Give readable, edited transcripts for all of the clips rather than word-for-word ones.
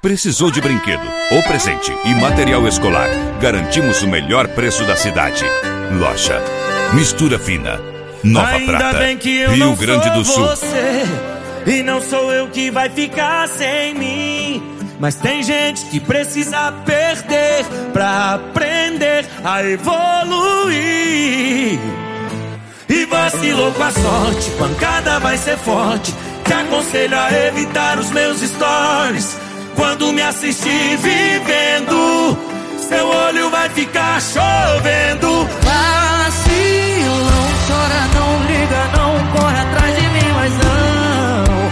Precisou de brinquedo ou presente e material escolar? Garantimos o melhor preço da cidade. Loja Mistura Fina, Nova Ainda Prata, bem que eu Rio não Grande do sou Sul. você, e não sou eu que vai ficar sem mim. Mas tem gente que precisa perder pra aprender a evoluir. E vacilou com a sorte, pancada vai ser forte. Te aconselho a evitar os meus stories. Quando me assistir vivendo, seu olho vai ficar chovendo. Vacilão, chora, não liga, não corre atrás de mim, mas não.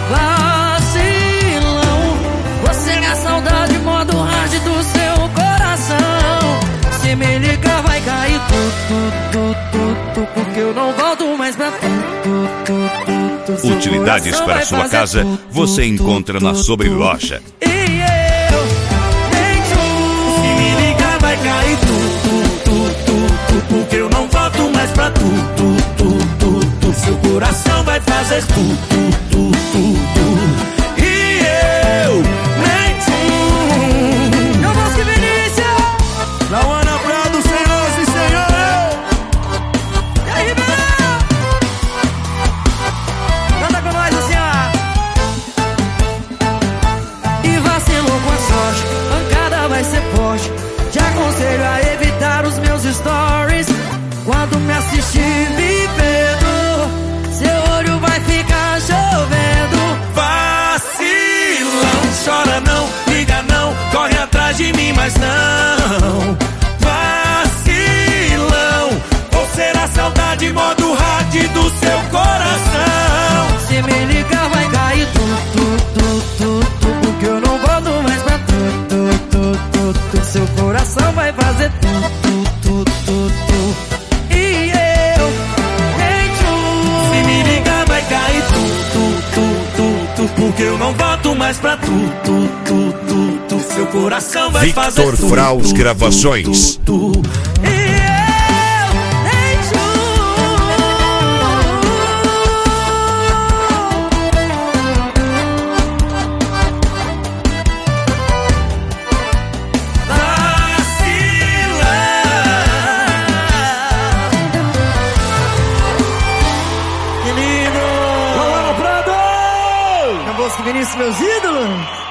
Vacilão, você é a saudade, modo hard do seu coração. Se me ligar vai cair tudo, porque eu não volto mais pra Utilidades para sua casa você encontra na Sobreloja. E eu nem tu. Se me ligar vai cair tudo, porque eu não volto mais pra tudo. Seu coração vai fazer tudo. E eu nem tu. Eu vou que Vinícius. Lauana Prado, senhoras e senhores. E aí, Ribeirão? Canta com nós assim, ó. E vacilou com a sorte, pancada vai ser forte. Te aconselho a evitar os meus stories. Quando me assistir vivendo, seu olho vai ficar chovendo. Vacilão, chora não, liga não, corre atrás de mim, mas não. Vacilão, ou será saudade, modo hard do seu coração. Se me ligar vai cair tudo, porque eu não volto mais pra tudo. Seu coração vai fazer tudo. E eu nem tu. Se me ligar vai cair tudo, porque eu não volto mais pra tudo. Seu coração vai fazer tudo. Victor Fraus Gravações. E eu nem tu. Que lindo! Acabou-se que Vinícius, meus ídolos.